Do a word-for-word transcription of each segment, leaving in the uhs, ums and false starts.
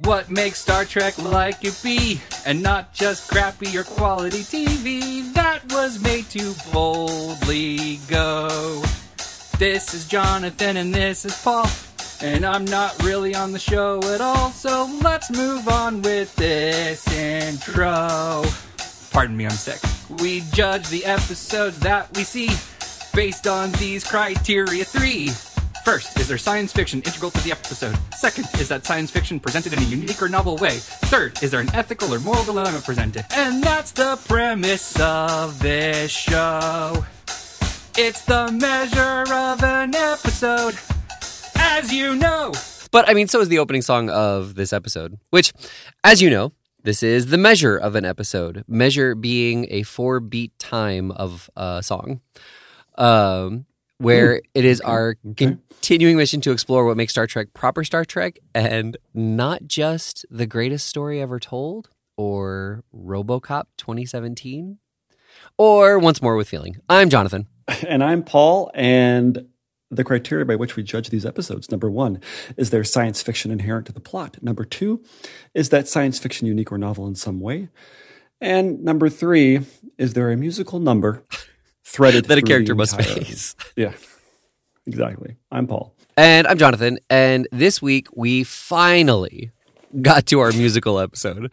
What makes Star Trek like it be, and not just crappy or quality T V that was made to boldly go. This is Jonathan and this is Paul, and I'm not really on the show at all, so let's move on with this intro. Pardon me, I'm sick. We judge the episodes that we see based on these criteria three. First, is there science fiction integral to the episode? Second, is that science fiction presented in a unique or novel way? Third, is there an ethical or moral dilemma presented? And that's the premise of this show. It's the measure of an episode, as you know. But, I mean, so is the opening song of this episode, which, as you know, this is the measure of an episode. Measure being a four-beat time of a song. Um... where Ooh, it is okay. our okay. continuing mission to explore what makes Star Trek proper Star Trek, and not just the greatest story ever told, or RoboCop twenty seventeen, or Once More with Feeling. I'm Jonathan. And I'm Paul, and the criteria by which we judge these episodes: number one, is there science fiction inherent to the plot? Number two, is that science fiction unique or novel in some way? And number three, is there a musical number threaded that a character must face? Yeah, exactly. I'm Paul. And I'm Jonathan. And this week, we finally got to our musical episode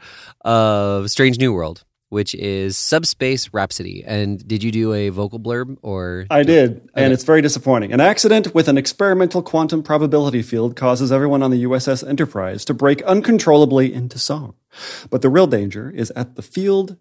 of Strange New World, which is Subspace Rhapsody. And did you do a vocal blurb? Or I did, okay. And it's very disappointing. An accident with an experimental quantum probability field causes everyone on the U S S Enterprise to break uncontrollably into song. But the real danger is at the field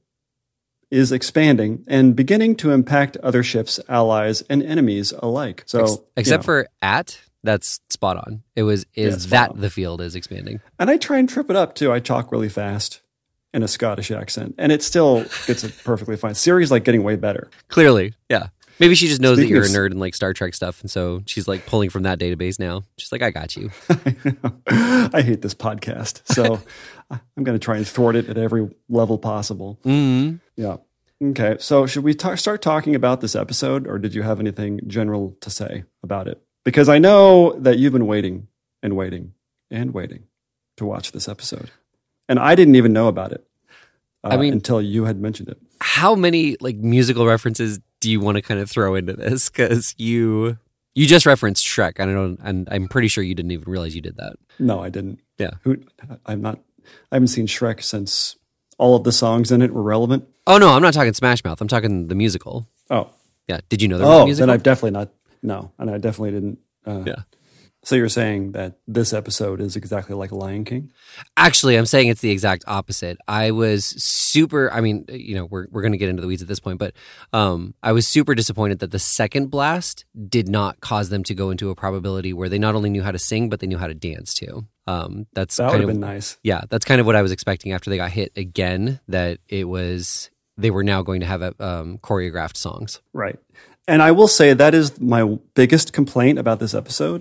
is expanding and beginning to impact other ships, allies, and enemies alike. So, Ex- except you know. for at, that's spot on. It was is yeah, that on. the field is expanding. And I try and trip it up too. I talk really fast in a Scottish accent, and it still gets it perfectly fine. Siri's like getting way better. Clearly, yeah. Maybe she just knows Speaking that you're of, a nerd and like Star Trek stuff, and so she's like pulling from that database now. She's like, I got you. I know. I hate this podcast, so I'm going to try and thwart it at every level possible. Mm-hmm. Yeah. Okay, so should we ta- start talking about this episode, or did you have anything general to say about it? Because I know that you've been waiting and waiting and waiting to watch this episode, and I didn't even know about it. Uh, I mean, until you had mentioned it. How many like musical references do you want to kind of throw into this? Because you you just referenced Shrek, and I don't, and I'm pretty sure you didn't even realize you did that. No, I didn't. Yeah, Who? I'm not. I haven't seen Shrek since all of the songs in it were relevant. Oh, no, I'm not talking Smash Mouth. I'm talking the musical. Oh. Yeah. Did you know there was oh, a musical? then I've definitely not. No, and I definitely didn't. Uh, yeah. So you're saying that this episode is exactly like Lion King? Actually, I'm saying it's the exact opposite. I was super, I mean, you know, we're we're going to get into the weeds at this point, but um, I was super disappointed that the second blast did not cause them to go into a probability where they not only knew how to sing, but they knew how to dance too. Um, that's that would kind have of, been nice. Yeah, that's kind of what I was expecting after they got hit again, that it was, they were now going to have a, um, choreographed songs. Right. And I will say that is my biggest complaint about this episode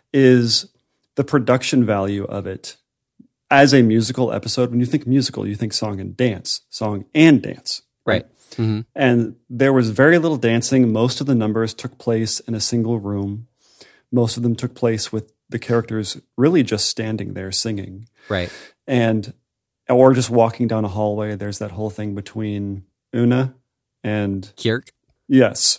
is the production value of it as a musical episode. When you think musical, you think song and dance, song and dance. Right. right? Mm-hmm. And there was very little dancing. Most of the numbers took place in a single room. Most of them took place with the characters really just standing there singing. Right. And, or just walking down a hallway. There's that whole thing between Una and Kirk. Yes.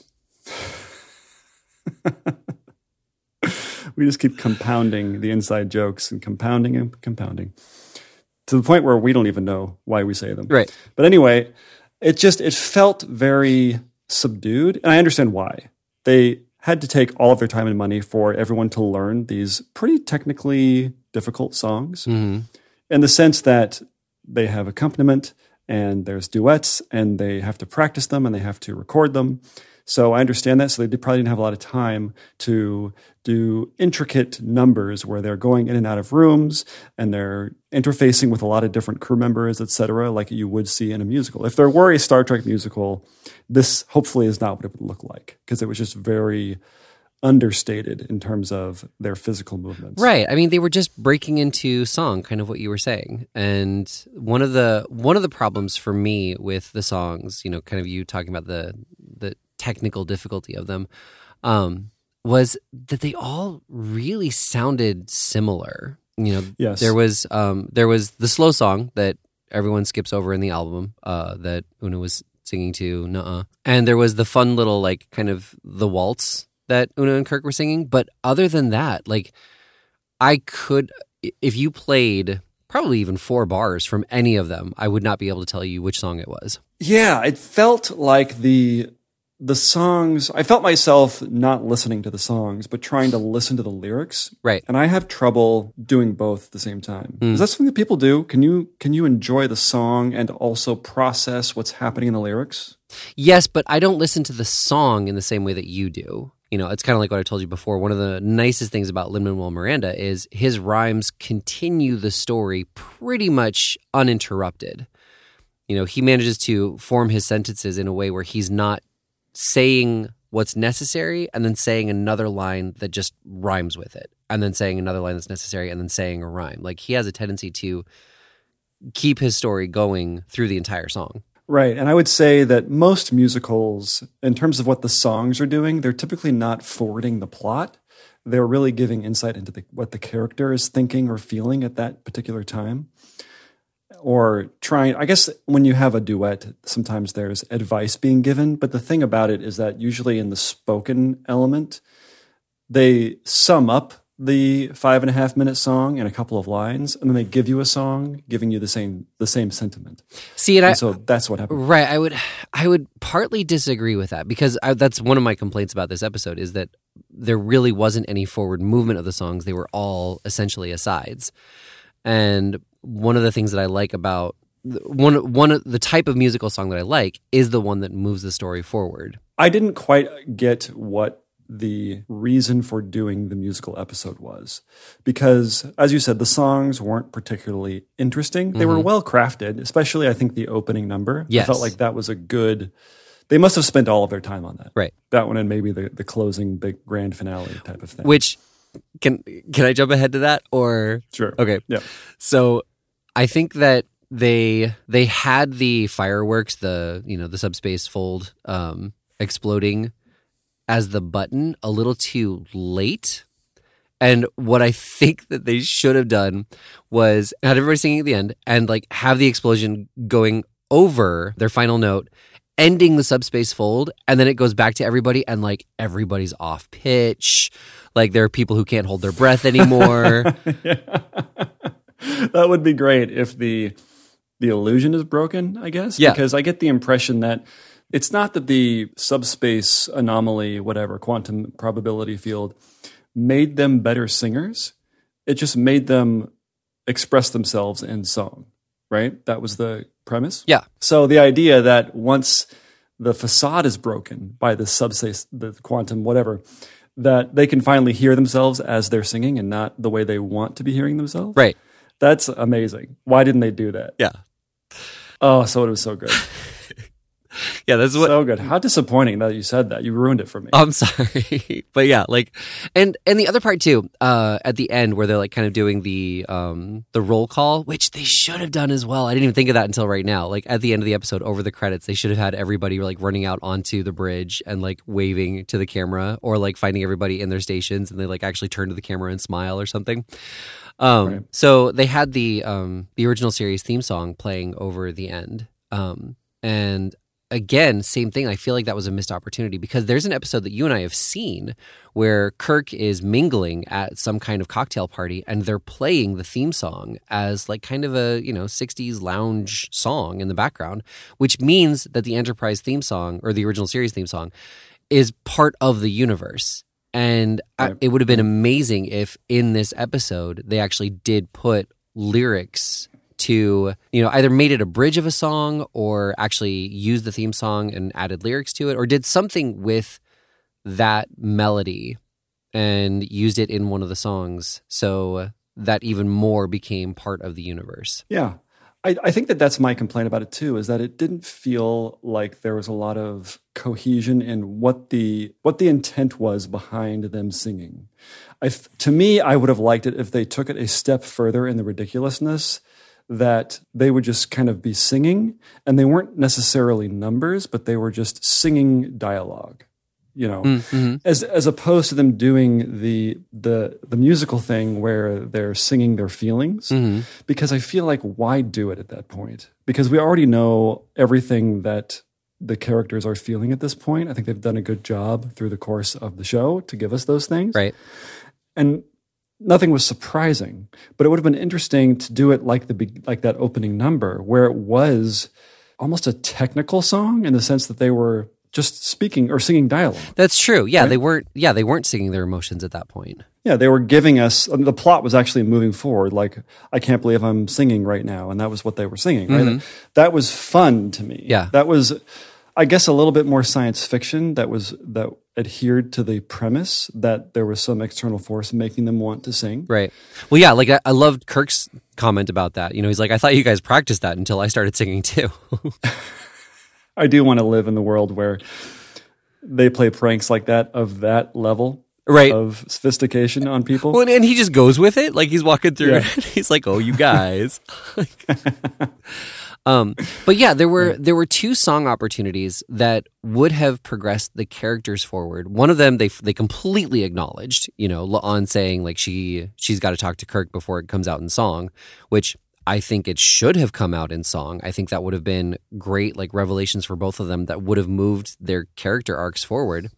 We just keep compounding the inside jokes and compounding and compounding to the point where we don't even know why we say them. Right. But anyway, it just, it felt very subdued. And I understand why. They had to take all of their time and money for everyone to learn these pretty technically difficult songs, mm-hmm. in the sense that they have accompaniment and there's duets and they have to practice them and they have to record them. So I understand that. So they probably didn't have a lot of time to do intricate numbers where they're going in and out of rooms and they're interfacing with a lot of different crew members, et cetera, like you would see in a musical. If there were a Star Trek musical, this hopefully is not what it would look like, because it was just very understated in terms of their physical movements. Right. I mean, they were just breaking into song, kind of what you were saying. And one of the one of the problems for me with the songs, you know, kind of you talking about the the technical difficulty of them, um, was that they all really sounded similar. You know, Yes. there was um, there was the slow song that everyone skips over in the album uh, that Una was singing to, Nuh-uh. And there was the fun little, like, kind of the waltz that Una and Kirk were singing. But other than that, like, I could, if you played probably even four bars from any of them, I would not be able to tell you which song it was. Yeah, it felt like the the songs, I felt myself not listening to the songs, but trying to listen to the lyrics. Right. And I have trouble doing both at the same time. Mm. Is that something that people do? Can you can you enjoy the song and also process what's happening in the lyrics? Yes, but I don't listen to the song in the same way that you do. You know, it's kind of like what I told you before. One of the nicest things about Lin-Manuel Miranda is his rhymes continue the story pretty much uninterrupted. You know, he manages to form his sentences in a way where he's not saying what's necessary and then saying another line that just rhymes with it, and then saying another line that's necessary and then saying a rhyme. Like, he has a tendency to keep his story going through the entire song. Right. And I would say that most musicals, in terms of what the songs are doing, they're typically not forwarding the plot. They're really giving insight into the, what the character is thinking or feeling at that particular time. Or trying, I guess when you have a duet, sometimes there's advice being given. But the thing about it is that usually in the spoken element, they sum up the five and a half minute song in a couple of lines, and then they give you a song giving you the same the same sentiment. See, and, and I, so that's what happened. Right. I would I would partly disagree with that, because I, that's one of my complaints about this episode, is that there really wasn't any forward movement of the songs. They were all essentially asides. And one of the things that I like about one one of the type of musical song that I like is the one that moves the story forward. I didn't quite get what the reason for doing the musical episode was, because, as you said, the songs weren't particularly interesting. They Mm-hmm. were well crafted, especially I think the opening number. Yes. I felt like that was a good. They must have spent all of their time on that. Right. That one and maybe the, the closing big grand finale type of thing. Which can can I jump ahead to that, or Sure. Okay. Yeah. So I think that they they had the fireworks, the you know the subspace fold um, exploding as the button a little too late. And what I think that they should have done was had everybody singing at the end and like have the explosion going over their final note, ending the subspace fold, and then it goes back to everybody, and like everybody's off pitch. Like there are people who can't hold their breath anymore. That would be great if the the illusion is broken, I guess. Yeah. Because I get the impression that it's not that the subspace anomaly, whatever, quantum probability field, made them better singers. It just made them express themselves in song, right? That was the premise. Yeah. So the idea that once the facade is broken by the subspace, the quantum, whatever, that they can finally hear themselves as they're singing and not the way they want to be hearing themselves. Right. That's amazing. Why didn't they do that? Yeah. Oh, so it was so good. Yeah, that's what So good. How disappointing that you said that. You ruined it for me. I'm sorry. But yeah, like and and the other part too, uh at the end where they're like kind of doing the um the roll call, which they should have done as well. I didn't even think of that until right now. Like at the end of the episode over the credits, they should have had everybody like running out onto the bridge and like waving to the camera, or like finding everybody in their stations and they like actually turn to the camera and smile or something. Um Right. So they had the um the original series theme song playing over the end. Um and again, same thing. I feel like that was a missed opportunity, because there's an episode that you and I have seen where Kirk is mingling at some kind of cocktail party and they're playing the theme song as like kind of a, you know, sixties lounge song in the background, which means that the Enterprise theme song, or the original series theme song, is part of the universe. And I, Right. it would have been amazing if in this episode they actually did put lyrics to, you know, either made it a bridge of a song or actually used the theme song and added lyrics to it, or did something with that melody and used it in one of the songs so that even more became part of the universe. Yeah. I, I think that that's my complaint about it too, is that it didn't feel like there was a lot of cohesion in what the what the intent was behind them singing. I, to me, I would have liked it if they took it a step further in the ridiculousness, that they would just kind of be singing, and they weren't necessarily numbers, but they were just singing dialogue. you know, Mm-hmm. as as opposed to them doing the the the musical thing where they're singing their feelings. Mm-hmm. Because I feel like, why do it at that point? Because we already know everything that the characters are feeling at this point. I think they've done a good job through the course of the show to give us those things. Right. And nothing was surprising, but it would have been interesting to do it like the be- like that opening number, where it was almost a technical song in the sense that they were just speaking or singing dialogue. That's true. Yeah, Right? they weren't. Yeah, they weren't singing their emotions at that point. Yeah, they were giving us, the plot was actually moving forward. Like, I can't believe I'm singing right now. And that was what they were singing, right? Mm-hmm. That was fun to me. Yeah. That was, I guess, a little bit more science fiction that was, that adhered to the premise that there was some external force making them want to sing. Right. Well, yeah, like I, I loved Kirk's comment about that. You know, he's like, I thought you guys practiced that until I started singing too. I do want to live in the world where they play pranks like that of that level. Right. Of sophistication on people. Well, and he just goes with it. Like he's walking through Yeah. it. He's like, "Oh, you guys." um, but yeah, there were there were two song opportunities that would have progressed the characters forward. One of them they they completely acknowledged. You know, La'an saying like she she's got to talk to Kirk before it comes out in song, which I think it should have come out in song. I think that would have been great, like revelations for both of them that would have moved their character arcs forward.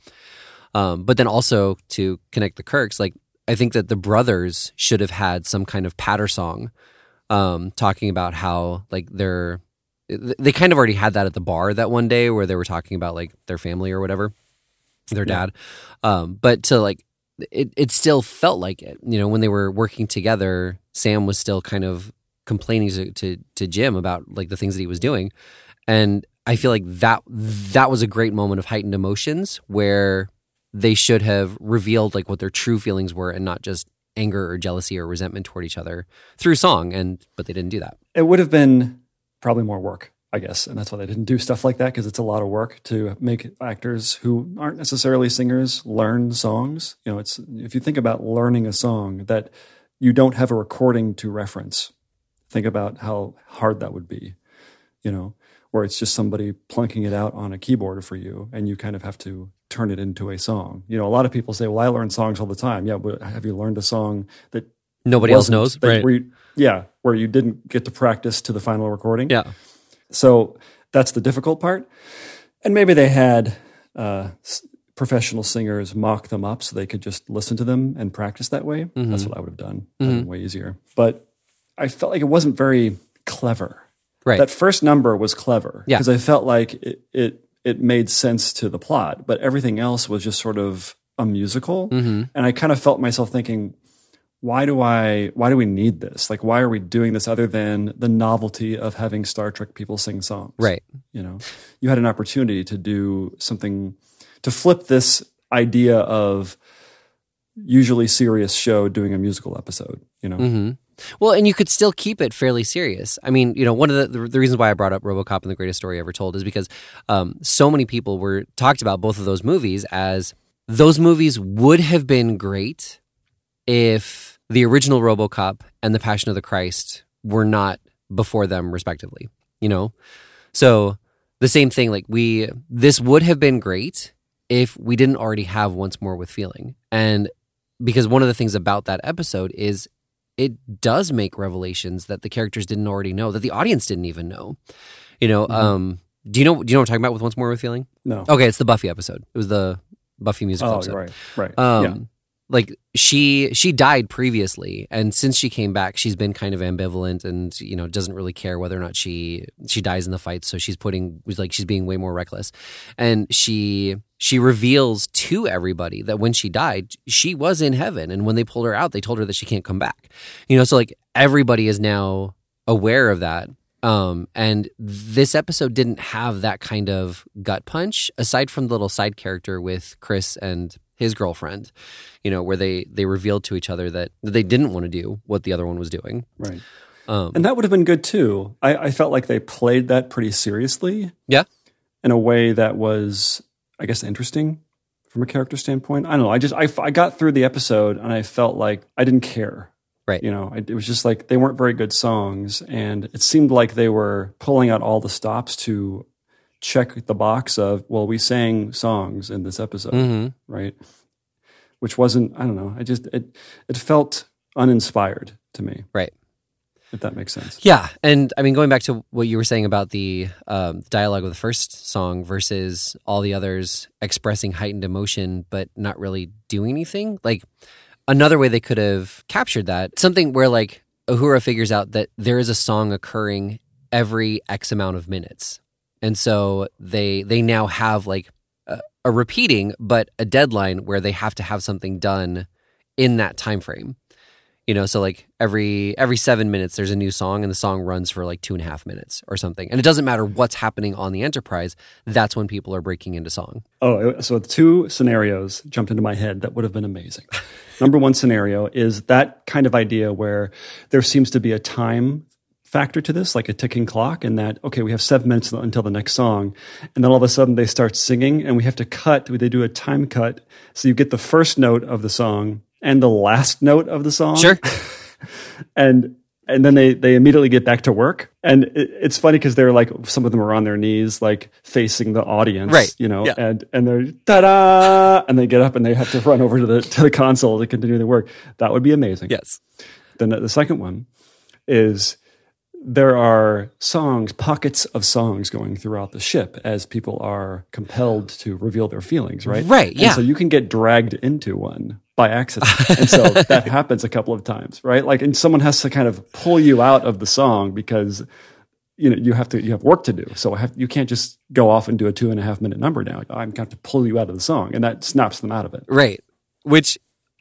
Um, but then also to connect the Kirks, like I think that the brothers should have had some kind of patter song, um, talking about how like they're they kind of already had that at the bar that one day where they were talking about like their family or whatever, their Yeah. dad. Um, but to like it, it still felt like it. You know, when they were working together, Sam was still kind of complaining to, to to Jim about like the things that he was doing, and I feel like that that was a great moment of heightened emotions where they should have revealed like what their true feelings were and not just anger or jealousy or resentment toward each other through song. And but they didn't do that. It would have been probably more work, I guess, and that's why they didn't do stuff like that, because it's a lot of work to make actors who aren't necessarily singers learn songs. You know, it's if you think about learning a song that you don't have a recording to reference, think about how hard that would be. You know, where it's just somebody plunking it out on a keyboard for you, and you kind of have to turn it into a song. You know, a lot of people say, "Well, I learn songs all the time." Yeah, but have you learned a song that Nobody else wasn't- knows, that- right? Where you, yeah, where you didn't get to practice to the final recording. Yeah. So that's the difficult part. And maybe they had uh, s- professional singers mock them up so they could just listen to them and practice that way. Mm-hmm. That's what I would have done. That'd been way easier. But I felt like it wasn't very clever. Right. That first number was clever Yeah. because I felt like it, it it made sense to the plot, but everything else was just sort of a musical. Mm-hmm. And I kind of felt myself thinking, why do I why do we need this? Like, why are we doing this other than the novelty of having Star Trek people sing songs? Right. You know, you had an opportunity to do something to flip this idea of usually serious show doing a musical episode, you know. Mm-hmm. Well, and you could still keep it fairly serious. I mean, you know, one of the, the, the reasons why I brought up RoboCop and the Greatest Story Ever Told is because um, so many people were talked about both of those movies as those movies would have been great if the original RoboCop and The Passion of the Christ were not before them, respectively. You know, so the same thing. Like we, this would have been great if we didn't already have Once More with Feeling, and because one of the things about that episode is it does make revelations that the characters didn't already know, that the audience didn't even know. You know, Mm-hmm. um, do you know? Do you know what I'm talking about with Once More with Feeling? No. Okay, it's the Buffy episode. It was the Buffy musical Oh, episode. right, right. Um, yeah. Like she she died previously, and since she came back, she's been kind of ambivalent, and you know doesn't really care whether or not she she dies in the fight. So she's putting like she's being way more reckless, and she she reveals to everybody that when she died, she was in heaven, and when they pulled her out, they told her that she can't come back. You know, so like everybody is now aware of that. Um, and this episode didn't have that kind of gut punch, aside from the little side character with Chris and his girlfriend, you know, where they, they revealed to each other that they didn't want to do what the other one was doing. Right. Um, And that would have been good too. I, I felt like they played that pretty seriously yeah. in a way that was, I guess, interesting from a character standpoint. I don't know. I just, I, I got through the episode and I felt like I didn't care. Right. You know, I, it was just like they weren't very good songs, and it seemed like they were pulling out all the stops to check the box of, well, we sang songs in this episode, Mhm. right? Which wasn't, I don't know, I just, it, it felt uninspired to me, Right. if that makes sense. Yeah, and I mean, going back to what you were saying about the um, dialogue of the first song versus all the others expressing heightened emotion but not really doing anything, like another way they could have captured that, something where like Uhura figures out that there is a song occurring every X amount of minutes, and so they they now have like a, a repeating but a deadline where they have to have something done in that time frame. You know, so like every every seven minutes, there's a new song, and the song runs for like two and a half minutes or something. And it doesn't matter what's happening on the Enterprise. That's when people are breaking into song. Oh, so two scenarios jumped into my head that would have been amazing. Number one scenario is that kind of idea where there seems to be a time factor to this, like a ticking clock, and that, okay, we have seven minutes until the next song. And then all of a sudden they start singing, and we have to cut. They do a time cut. So you get the first note of the song and the last note of the song. Sure. and and then they they immediately get back to work. And it, it's funny because they're like, some of them are on their knees, like facing the audience, Right. you know, Yeah. and and they're ta-da, and they get up and they have to run over to the to the console to continue their work. That would be amazing. Yes. Then the second one is there are songs, pockets of songs going throughout the ship as people are compelled to reveal their feelings, right? Right, yeah. And so you can get dragged into one by accident. And so that happens a couple of times, right? Like, and someone has to kind of pull you out of the song because, you know, you have to, you have work to do. So have, you can't just go off and do a two and a half minute number now. I'm going to pull you out of the song, and that snaps them out of it. Right. Which,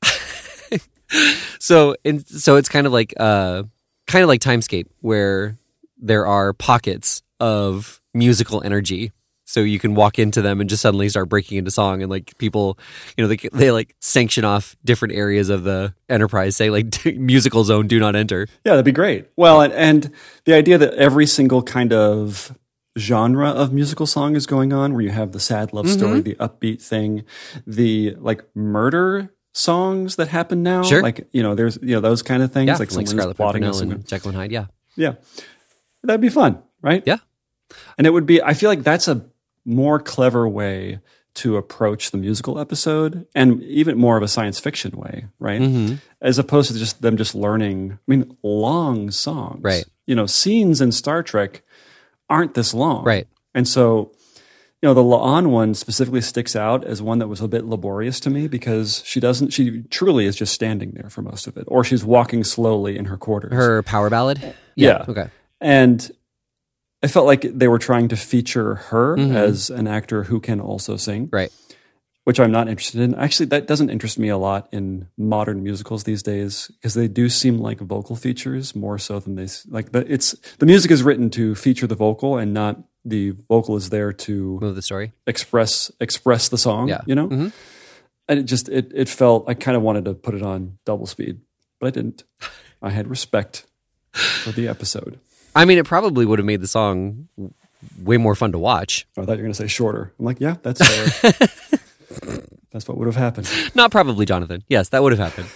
so, in, so it's kind of like, uh, kind of like Timescape, where there are pockets of musical energy. So you can walk into them and just suddenly start breaking into song, and like people, you know, they they like sanction off different areas of the Enterprise, say like musical zone, do not enter. Yeah, that'd be great. Well, and, and the idea that every single kind of genre of musical song is going on, where you have the sad love story, the upbeat thing, the like murder songs that happen now. Sure. Like, you know, there's, you know, those kind of things. Yeah, like like someone's Scarlet plotting Pimpernel on and someone. Jekyll and Hyde. Yeah. Yeah. That'd be fun, right? Yeah. And it would be, I feel like that's a more clever way to approach the musical episode, and even more of a science fiction way, right? Mm-hmm. As opposed to just them just learning, I mean, long songs. Right. You know, scenes in Star Trek aren't this long. Right. And so, you know, the La'an one specifically sticks out as one that was a bit laborious to me, because she doesn't, she truly is just standing there for most of it, or she's walking slowly in her quarters. Her power ballad. Yeah. Okay. And I felt like they were trying to feature her Mhm. as an actor who can also sing, Right. which I'm not interested in. Actually, that doesn't interest me a lot in modern musicals these days, because they do seem like vocal features more so than they s- like. The, it's the music is written to feature the vocal, and not the vocal is there to Move the story. express express the song. Yeah. You know, Mhm. and it just it it felt, I kind of wanted to put it on double speed, but I didn't. I had respect for the episode. I mean, it probably would have made the song w- way more fun to watch. I thought you were going to say shorter. I'm like, yeah, that's fair. That's what would have happened. Not probably, Jonathan. Yes, that would have happened.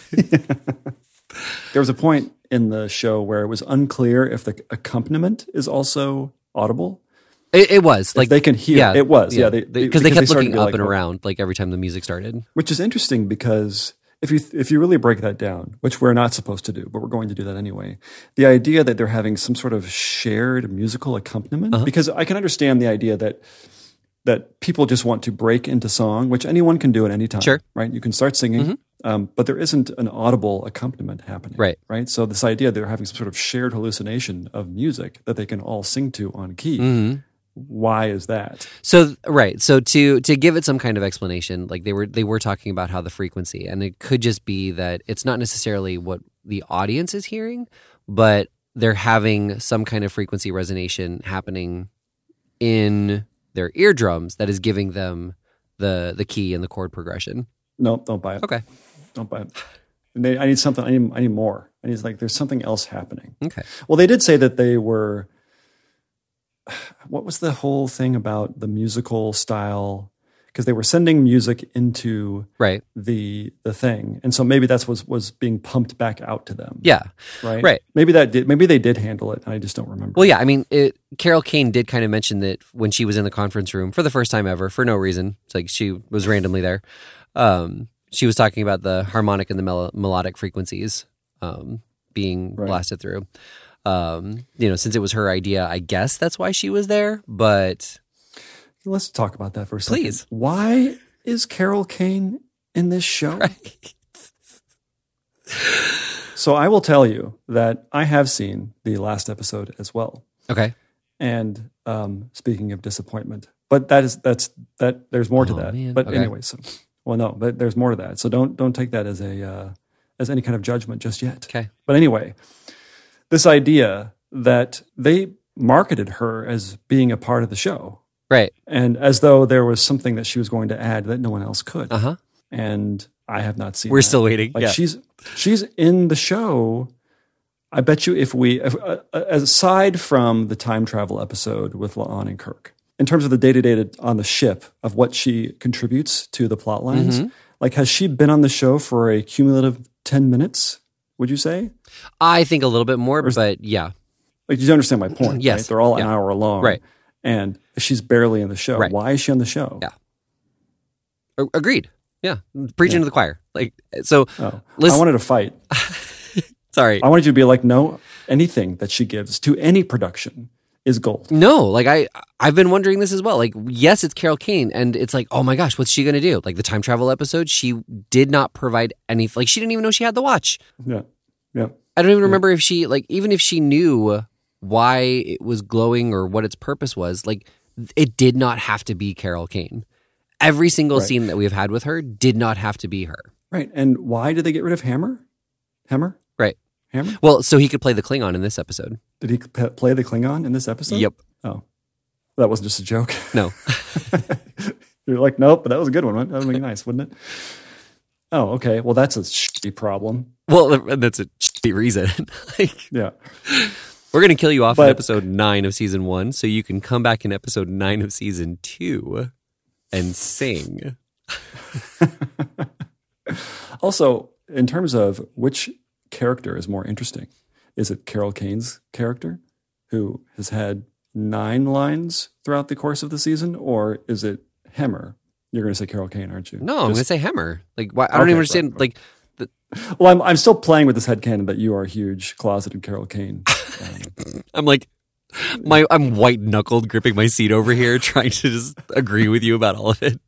There was a point in the show where it was unclear if the accompaniment is also audible. It, it was like If they can hear, it was, yeah, they- because they- they, kept because they started looking to be up like, and oh. around like every time the music started. Which is interesting, because if you if you really break that down, which we're not supposed to do, but we're going to do that anyway, the idea that they're having some sort of shared musical accompaniment, Uh-huh. because I can understand the idea that that people just want to break into song, which anyone can do at any time, Sure. right? You can start singing, Mhm. um, but there isn't an audible accompaniment happening, Right. Right. So this idea they're having some sort of shared hallucination of music that they can all sing to on key. hmm Why is that? So right, so to to give it some kind of explanation, like they were they were talking about how the frequency, and it could just be that it's not necessarily what the audience is hearing, but they're having some kind of frequency resonation happening in their eardrums that is giving them the the key and the chord progression. No, don't buy it. Okay. Don't buy it. And they, I need something. I need. I need more. I need like there's something else happening. Okay. Well, they did say that they were. What was the whole thing about the musical style because they were sending music into Right. the the thing, and so maybe that's was was being pumped back out to them. Yeah. Right. Right. Maybe that did. Maybe they did handle it, and I just don't remember. Well, yeah. I mean, it, Carol Kane did kind of mention that when she was in the conference room for the first time ever, for no reason. It's like she was randomly there. Um, she was talking about the harmonic and the mel- melodic frequencies um, being Right. blasted through. Um, you know, since it was her idea, I guess that's why she was there. But Let's talk about that for a second. Please. Why is Carol Kane in this show? Right. So I will tell you that I have seen the last episode as well. Okay. And um, speaking of disappointment, but that is that's that. There's more to Oh, that. man. But Okay. anyway, so well, no, but there's more to that. So don't don't take that as a uh, as any kind of judgment just yet. Okay. But anyway, this idea that they marketed her as being a part of the show, Right. and as though there was something that she was going to add that no one else could. Uh huh. And I have not seen. We're that. still waiting. Like yeah. she's she's in the show. I bet you if we, if, uh, aside from the time travel episode with La'an and Kirk, in terms of the day to day on the ship of what she contributes to the plot lines, Mm-hmm. like has she been on the show for a cumulative ten minutes? Would you say? I think a little bit more, but yeah. Like, you understand my point? Yes. Right? They're all an Yeah. hour long, Right. And she's barely in the show. Right. Why is she on the show? Yeah. A- Agreed. Yeah. Preaching Yeah. to the choir. Like, so, Oh, listen, I wanted to fight. sorry. I wanted you to be like, no, anything that she gives to any production is gold. No, like I, I've been wondering this as well. Like, yes, it's Carol Kane, and it's like, oh my gosh, what's she gonna do? Like the time travel episode, she did not provide any. Like, she didn't even know she had the watch. Yeah, yeah. I don't even remember if she, like, even if she knew why it was glowing or what its purpose was. Like, it did not have to be Carol Kane. Every single Right. scene that we've had with her did not have to be her. Right. And why did they get rid of Hammer? Hammer? Right. Hammer? Well, so he could play the Klingon in this episode. Did he p- play the Klingon in this episode? Yep. Oh, that wasn't just a joke. No. You're like, nope, but that was a good one. Right? That would be nice, wouldn't it? Oh, okay. Well, that's a shitty problem. Well, and that's a shitty reason. Like, Yeah. we're going to kill you off But- in episode nine of season one, so you can come back in episode nine of season two and sing. Also, in terms of which character is more interesting, is it Carol Kane's character, who has had nine lines throughout the course of the season, or is it Hemmer? You're going to say Carol Kane, aren't you? No, I'm going to Just- say Hemmer. Like, why, I don't Okay, even understand. right, Like, Well, I'm, I'm still playing with this headcanon that you are a huge closeted Carol Kane. Um, I'm like, my I'm white knuckled gripping my seat over here, trying to just agree with you about all of it.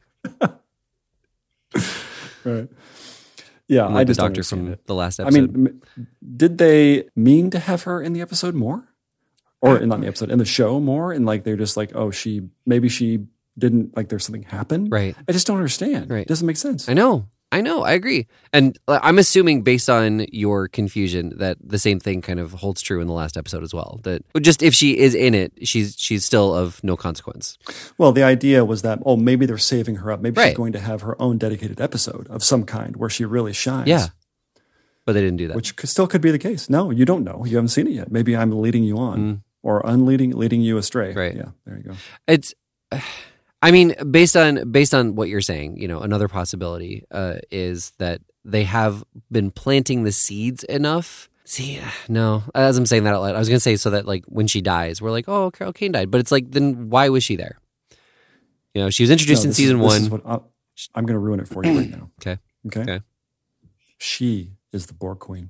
right. Yeah, I'm I like the just don't doctor understand from it. the last I episode. mean, m- did they mean to have her in the episode more, or in not the episode, in the show more? And like they're just like, oh, she maybe she didn't like. There's something happened. Right. I just don't understand. Right. It doesn't make sense. I know. I know. I agree. And uh, I'm assuming, based on your confusion, that the same thing kind of holds true in the last episode as well. That just if she is in it, she's she's still of no consequence. Well, the idea was that oh, maybe they're saving her up. Maybe Right. she's going to have her own dedicated episode of some kind where she really shines. Yeah. But they didn't do that. Which could, still could be the case. No, you don't know. You haven't seen it yet. Maybe I'm leading you on or unleading leading you astray. Mm. Right. Yeah. There you go. It's, I mean, based on based on what you're saying, you know, another possibility uh, is that they have been planting the seeds enough. See, no, as I'm saying that out loud, I was going to say so that like when she dies, we're like, oh, Carol Kane died, but it's like, then why was she there? You know, she was introduced No, in this season is, this one. is what I, I'm going to ruin it for you right now. Okay. Okay. Okay. She is the Borg Queen.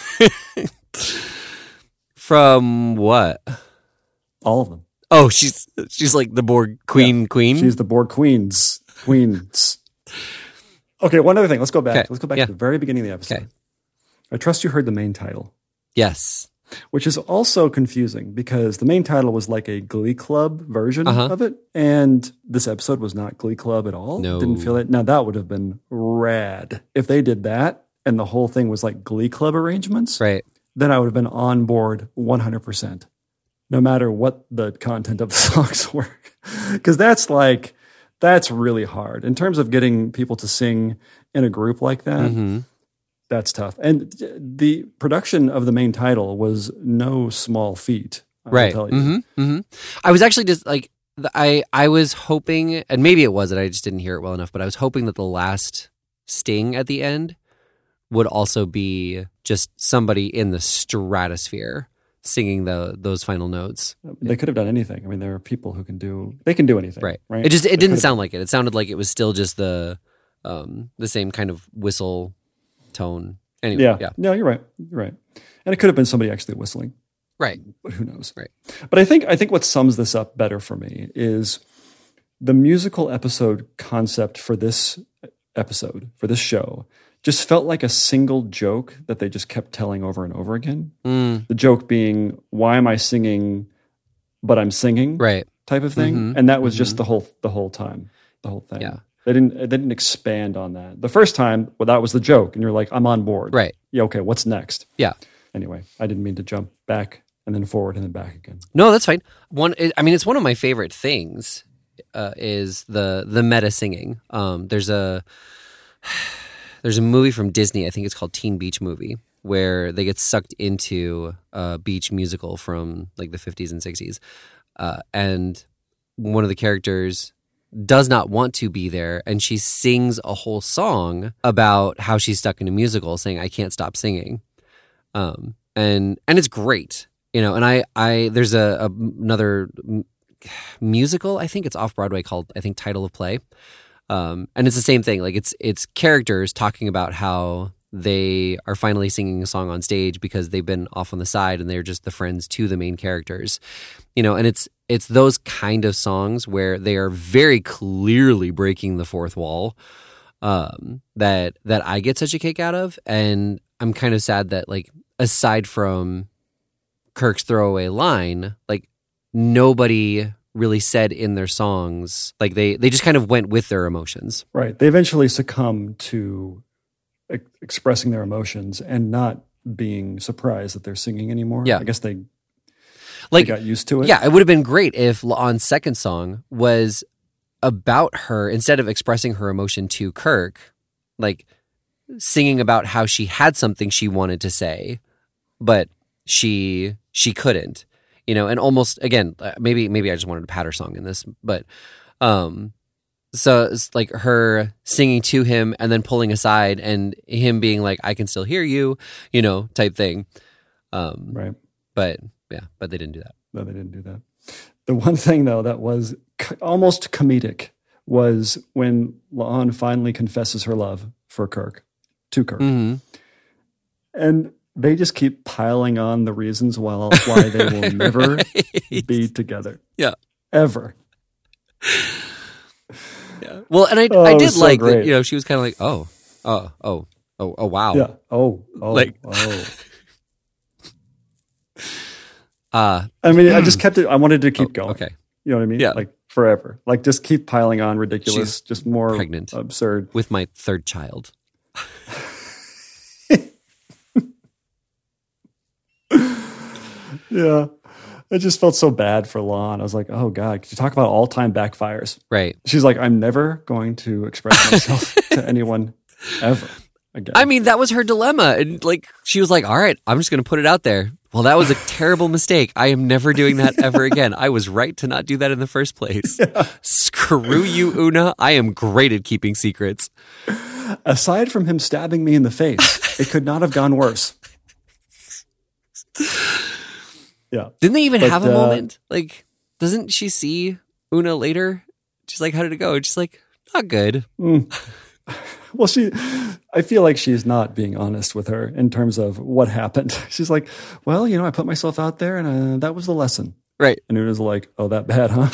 From what? All of them. Oh, she's she's like the Borg queen, queen. She's the Borg Queens. Queens. Okay, one other thing. Let's go back. Okay, Let's go back yeah. to the very beginning of the episode. Okay. I trust you heard the main title, Yes. which is also confusing because the main title was like a Glee Club version Uh-huh. of it. And this episode was not Glee Club at all. No. Didn't feel it. Now, that would have been rad. If they did that and the whole thing was like Glee Club arrangements, Right. then I would have been on board one hundred percent, no matter what the content of the songs were. Because that's like, that's really hard. In terms of getting people to sing in a group like that, Mm-hmm. that's tough. And the production of the main title was no small feat. I will Right. tell you. Mm-hmm. Mm-hmm. I was actually just like the- I I was hoping, and maybe it was that I just didn't hear it well enough, but I was hoping that the last sting at the end would also be just somebody in the stratosphere singing the those final notes. They could have done anything. I mean, there are people who can do. They can do anything. Right. Right. It just it They didn't could've- sound like it. It sounded like it was still just the um the same kind of whistle tone. Anyway, Yeah. yeah. No, you're right. You're right. And it could have been somebody actually whistling. Right. But who knows? Right. But I think I think what sums this up better for me is the musical episode concept for this episode, for this show, just felt like a single joke that they just kept telling over and over again. Mm, The joke being, why am I singing but I'm singing? right. Type of thing. Mhm. And that was just the whole the whole time. The whole thing. Yeah. They didn't they didn't expand on that. The first time, well, that was the joke, and you're like, I'm on board. Right. Yeah, okay, what's next? Yeah. Anyway, I didn't mean to jump back and then forward and then back again. No, that's fine. One, I mean, it's one of my favorite things uh, is the the meta singing. Um, there's a there's a movie from Disney. I think it's called Teen Beach Movie, where they get sucked into a beach musical from like the fifties and sixties, uh, and one of the characters does not want to be there, and she sings a whole song about how she's stuck in a musical, saying "I can't stop singing," um, and and it's great. You know, and I, I there's a, a another m- musical, I think it's off Broadway, called I think Title of Play, um, and it's the same thing. Like it's it's characters talking about how they are finally singing a song on stage because they've been off on the side and they're just the friends to the main characters. You know, and it's it's those kind of songs where they are very clearly breaking the fourth wall, um, that that I get such a kick out of, and I'm kind of sad that, like, aside from Kirk's throwaway line, like, nobody really said in their songs, like they they just kind of went with their emotions. Right. They eventually succumb to e- expressing their emotions and not being surprised that they're singing anymore. Yeah. I guess they, Like, they got used to it. yeah, it would have been great if La'an's second song was about her, instead of expressing her emotion to Kirk, like singing about how she had something she wanted to say, but she she couldn't. You know, and almost, again, maybe maybe I just wanted a patter song in this, but um, so it's like her singing to him and then pulling aside and him being like, "I can still hear you," you know, type thing. Um, Right. But yeah, but they didn't do that. No, they didn't do that. The one thing, though, that was co- almost comedic was when La'an finally confesses her love for Kirk, to Kirk. Mm-hmm. And they just keep piling on the reasons why, why they will never Right. be together. Yeah. Ever. Yeah. Well, and I Oh, I it did was so like that, great. you know, she was kind of like, oh, oh, oh, oh, oh, wow. Yeah. Oh, oh, Like- oh. Uh, I mean, I just kept it. I wanted to keep oh, going. okay. You know what I mean? Yeah. Like forever. Like just keep piling on ridiculous, She's just more pregnant. absurd. With my third child. Yeah. I just felt so bad for La'an. I was like, oh God, could you talk about all time backfires? Right. She's like, I'm never going to express myself to anyone ever again. I mean, that was her dilemma. And like, she was like, all right, I'm just going to put it out there. Well, that was a terrible mistake. I am never doing that ever again. I was right to not do that in the first place. Yeah. Screw you, Una. I am great at keeping secrets. Aside from him stabbing me in the face, it could not have gone worse. Yeah. Didn't they even But, have a uh, moment? Like, doesn't she see Una later? She's like, how did it go? And she's like, not good. Mm. Well, she, I feel like she's not being honest with her in terms of what happened. She's like, well, you know, I put myself out there and uh, that was the lesson. Right. And it was like, oh, that bad, huh?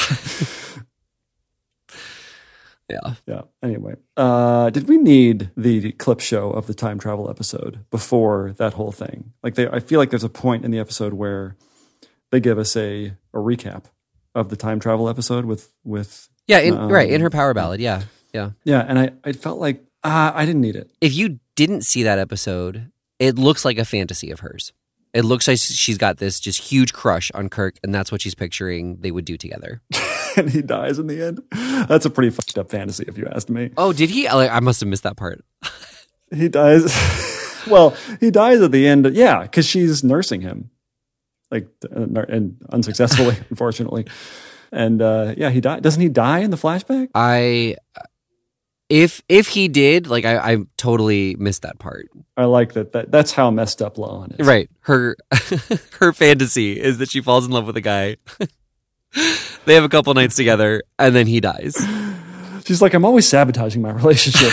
Yeah. Yeah. Anyway, uh, did we need the clip show of the time travel episode before that whole thing? Like, they, I feel like there's a point in the episode where they give us a, a recap of the time travel episode with with Yeah. In, Um, right. In her power ballad. Yeah. Yeah. yeah, and I, I felt like ah, I didn't need it. If you didn't see that episode, it looks like a fantasy of hers. It looks like she's got this just huge crush on Kirk, and that's what she's picturing they would do together. And he dies in the end. That's a pretty fucked up fantasy, if you asked me. Oh, did he? Like, I must have missed that part. He dies. Well, he dies at the end. Yeah, because she's nursing him, like, uh, and unsuccessfully, unfortunately. And uh, yeah, he died. Doesn't he die in the flashback? I if if he did, like I, I totally missed that part. I like that. that that's how messed up Lawan is. Right. Her her fantasy is that she falls in love with a guy. They have a couple nights together, and then he dies. She's like, I'm always sabotaging my relationship.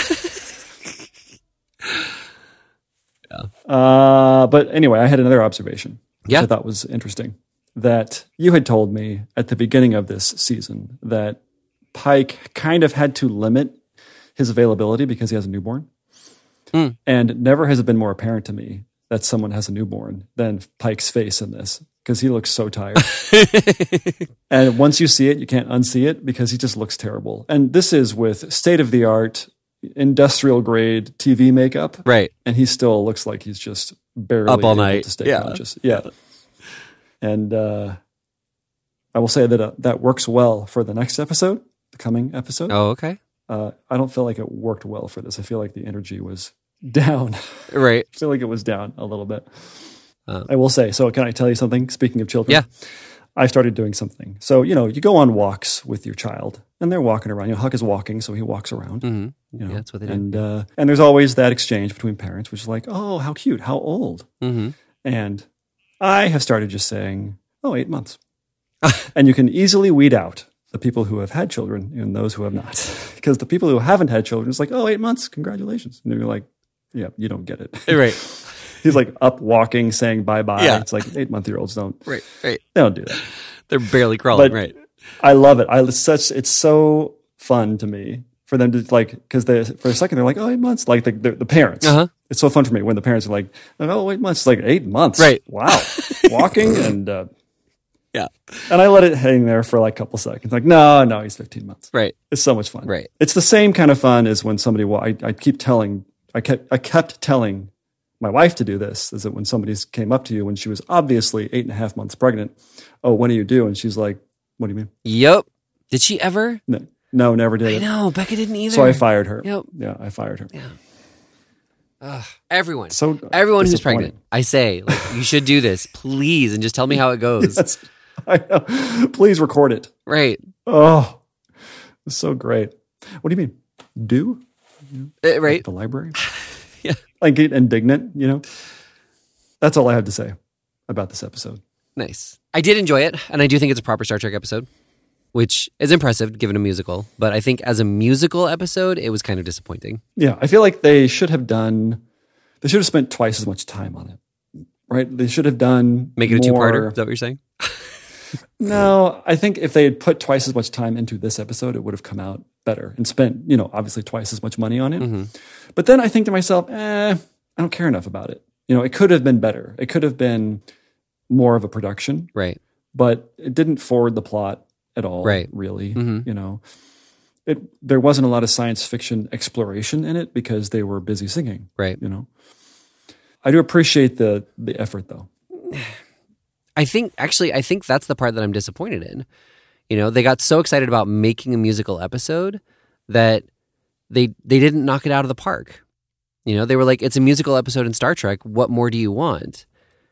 Yeah. Uh, but anyway, I had another observation, which Yeah. I thought was interesting. That you had told me at the beginning of this season that Pike kind of had to limit his availability because he has a newborn. Mm. And never has it been more apparent to me that someone has a newborn than Pike's face in this, because he looks so tired. And once you see it, you can't unsee it because he just looks terrible. And this is with state-of-the-art, industrial-grade T V makeup. Right. And he still looks like he's just barely Up all able night. to stay Yeah. conscious. Yeah. And uh, I will say that uh, that works well for the next episode, the coming episode. Oh, okay. Uh, I don't feel like it worked well for this. I feel like the energy was down. Right. I feel like it was down a little bit. Uh, I will say, so can I tell you something? Speaking of children, Yeah. I started doing something. So, you know, you go on walks with your child and they're walking around. You know, Huck is walking, so he walks around. hmm You know, Yeah, that's what they do. and, uh, and there's always that exchange between parents, which is like, oh, how cute, how old? hmm And I have started just saying, oh, eight months. And you can easily weed out the people who have had children and those who have not. Because the people who haven't had children, it's like, oh, eight months, congratulations. And you're like, yeah, you don't get it. Right. He's like up walking, saying bye-bye. Yeah. It's like eight-month-year-olds don't, Right. Right. they don't do that. They're barely crawling. But right. I love it. I it's such it's so fun to me for them to like, because they for a second they're like, oh, eight months, like the the, the parents. Uh-huh. It's so fun for me when the parents are like, oh, eight months, it's like eight months, Right. Wow, walking and uh, Yeah. and I let it hang there for like a couple seconds. Like, no, no, he's fifteen months. Right. It's so much fun. Right. It's the same kind of fun as when somebody. Well, I, I keep telling, I kept I kept telling my wife to do this. Is that when somebody came up to you when she was obviously eight and a half months pregnant? Oh, when are you due? And she's like, what do you mean? Yep. Did she ever? No, no, never did I it. know. Becca didn't either. So I fired her. Yep. Yeah, I fired her. Yeah. Ugh. Everyone. So Everyone who's disappointing. pregnant. I say, like, you should do this, please, and just tell me how it goes. Yes, I know. Please record it. Right. Oh, it's so great. What do you mean? Do? Uh, right. The library? Yeah. Like get indignant, you know? That's all I have to say about this episode. Nice. I did enjoy it, and I do think it's a proper Star Trek episode, which is impressive given a musical. But I think as a musical episode, it was kind of disappointing. Yeah, I feel like they should have done, they should have spent twice as much time on it, right? They should have done Make it a more- two-parter. Is that what you're saying? No, I think if they had put twice as much time into this episode, it would have come out better and spent, you know, obviously twice as much money on it. Mm-hmm. But then I think to myself, eh, I don't care enough about it. You know, it could have been better. It could have been more of a production, Right. but it didn't forward the plot at all, Right. really. Mhm. You know, it there wasn't a lot of science fiction exploration in it because they were busy singing, Right. you know. I do appreciate the the effort, though. I think, actually, I think that's the part that I'm disappointed in. You know, they got so excited about making a musical episode that they they didn't knock it out of the park. You know, they were like, it's a musical episode in Star Trek. What more do you want?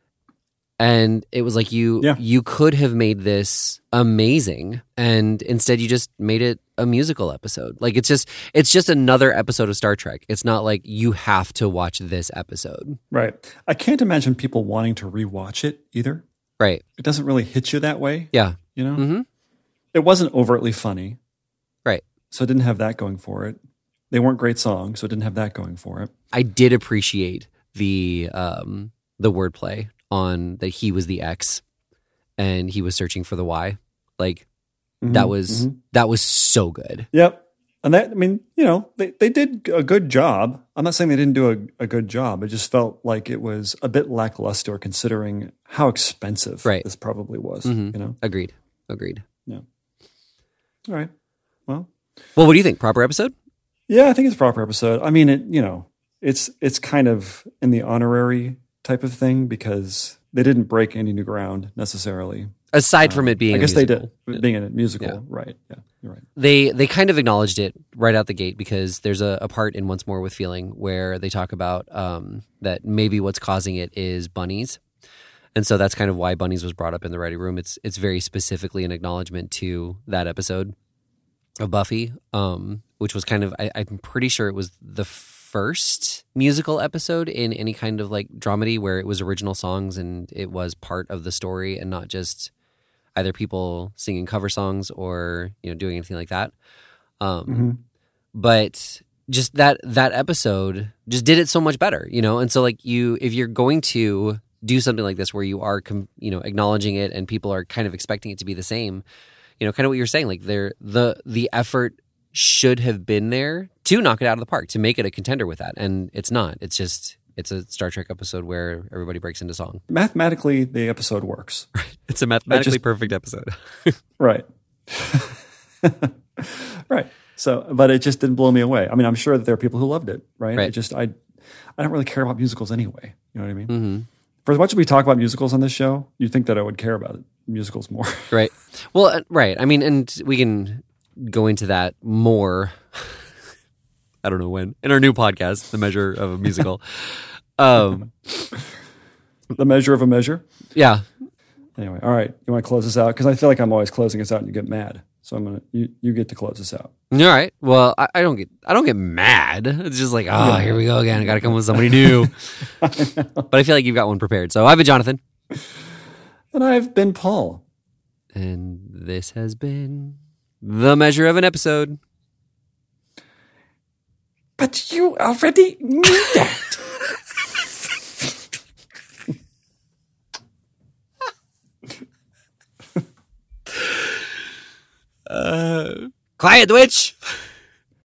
And it was like, you Yeah. you could have made this amazing, and instead you just made it a musical episode. Like, it's just it's just another episode of Star Trek. It's not like you have to watch this episode. Right. I can't imagine people wanting to rewatch it either. Right. It doesn't really hit you that way, Yeah. you know? Mhm. It wasn't overtly funny, Right. so it didn't have that going for it. They weren't great songs, so it didn't have that going for it. I did appreciate the um, the wordplay on that he was the X and he was searching for the Y. Like that Mhm, was mhm. that was so good. Yep. And that, I mean, you know, they, they did a good job. I'm not saying they didn't do a, a good job. It just felt like it was a bit lackluster considering how expensive Right. this probably was, Mhm. you know? Agreed. Agreed. All right. Well, Well, what do you think? Proper episode? yeah, I think it's a proper episode. I mean, it, you know, it's it's kind of in the honorary type of thing because they didn't break any new ground necessarily. Aside from it being, I a guess musical. they did, being a musical, Yeah. right? Yeah, you're right. They they kind of acknowledged it right out the gate because there's a, a part in Once More with Feeling where they talk about um, that maybe what's causing it is bunnies. And so that's kind of why Bunnies was brought up in the writing room. It's it's very specifically an acknowledgement to that episode of Buffy, um, which was kind of, I, I'm pretty sure it was the first musical episode in any kind of like dramedy where it was original songs and it was part of the story and not just either people singing cover songs or, you know, doing anything like that. Um, Mm-hmm. But just that that episode just did it so much better, you know? And so like you, if you're going to do something like this where you are, com- you know, acknowledging it and people are kind of expecting it to be the same, you know, kind of what you're saying, like there, the the effort should have been there to knock it out of the park, to make it a contender with that. And it's not. It's just, it's a Star Trek episode where everybody breaks into song. Mathematically, the episode works. It's a mathematically just- perfect episode. Right. Right. So, but it just didn't blow me away. I mean, I'm sure that there are people who loved it, right? Right. It just, I, I don't really care about musicals anyway. You know what I mean? Mm-hmm. For as much as we talk about musicals on this show, you'd think that I would care about it, musicals more. Right. Well, uh, right. I mean, and we can go into that more. I don't know when, in our new podcast, The Measure of a Musical. Um, The measure of a measure. yeah. Anyway, all right. You want to close this out? Because I feel like I'm always closing us out and you get mad. So I'm gonna you, you get to close this out. All right. Well, I, I don't get I don't get mad. It's just like, oh, here we go again. I got to come with somebody new. But I feel like you've got one prepared. So I've been Jonathan, And I've been Paul. and this has been The Measure of an Episode. But you already knew that. Uh, quiet, the witch.